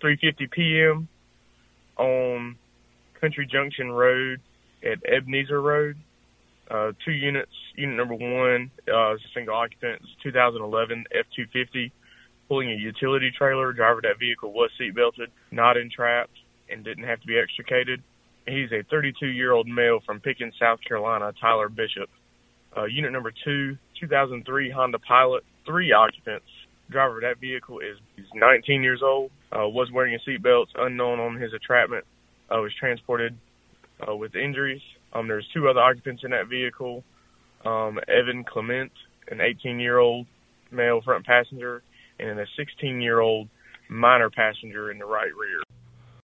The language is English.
3:50 p.m. on Country Junction Road at Ebenezer Road. 2 units. Unit number 1 is a single occupant. It's a 2011 F-250 pulling a utility trailer. Driver of that vehicle was seatbelted, not entrapped, and didn't have to be extricated. He's a 32-year-old male from Pickens, South Carolina, Tyler Bishop. Unit number 2, 2003 Honda Pilot, 3 occupants. Driver of that vehicle is 19 years old, was wearing a seatbelt, unknown on his entrapment, was transported with injuries. There's 2 other occupants in that vehicle, Evan Clement, an 18-year-old male front passenger, and a 16-year-old minor passenger in the right rear.